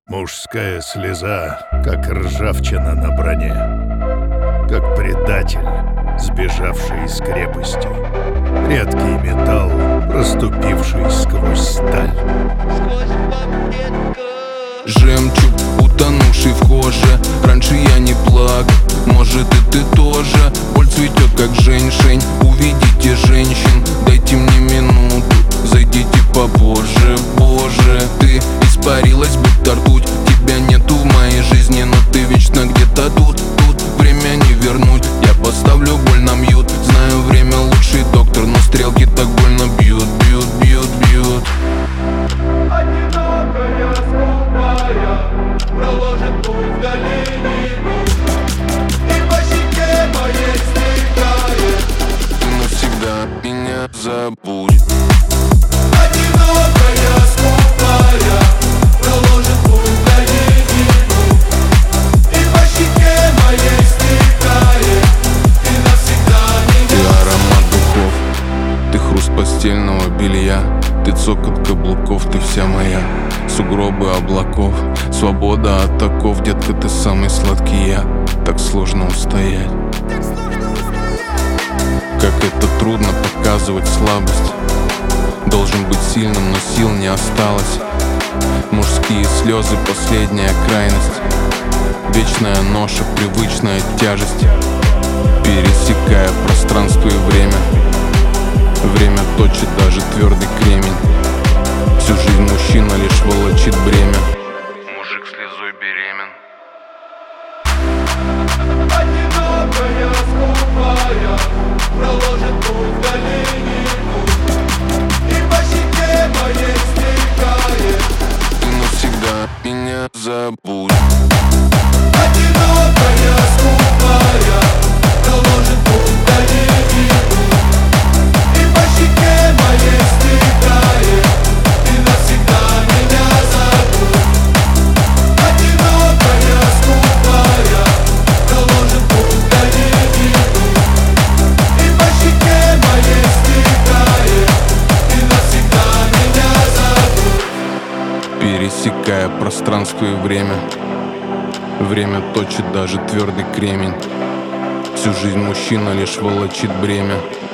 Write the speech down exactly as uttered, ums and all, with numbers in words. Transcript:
Мужская слеза, как ржавчина на броне, как предатель, сбежавший из крепости, редкий металл, проступивший сквозь сталь. Жемчуг, утонувший в коже. Раньше я не плакал, может и ты тоже. Боль цветет как женьшень. Увидите женщин, дайте мне минуту, зайдите попозже. Боже, ты испарилась, будто ртуть. Тебя нету в моей жизни, но ты вечно где-то тут. Тут время не вернуть, я поставлю боль на мьют. Знаю, время лучший доктор, но стрелки так больно бьют, бьют, бьют, бьют. Одинокая, скупая, проложит путь в долине, и по щеке моей стекает. Ты навсегда меня забудешь. Одинокая, скупая, проложит путь в долине, и по щеке моей стекает. Ты навсегда меня. Ты аромат духов, ты хруст постельного белья, ты цокот каблуков, ты вся моя. Сугробы облаков, свобода от оков. Детка, ты самый сладкий я. Так сложно устоять. Как это трудно показывать слабость. Должен быть сильным, но сил не осталось. Мужские слезы, последняя крайность. Вечная ноша, привычная тяжесть. Пересекая пространство и время. Время точит даже твердый кремень. Всю жизнь мужчина лишь волочит бремя. Мужик слезой беремен. Одинокая, скупая, проложит путь в долине, и по щеке моей стекает. Ты навсегда меня забудешь. Одинокая, скупая, проложит путь в долине, и по щеке моей стекает. Ты навсегда меня забудь. Одинокая, скупая, проложит путь в долине, и по щеке моей стекает. Ты навсегда меня забудь. Пересекая пространство и время. Время точит даже твердый кремень. Всю жизнь мужчина лишь волочит бремя.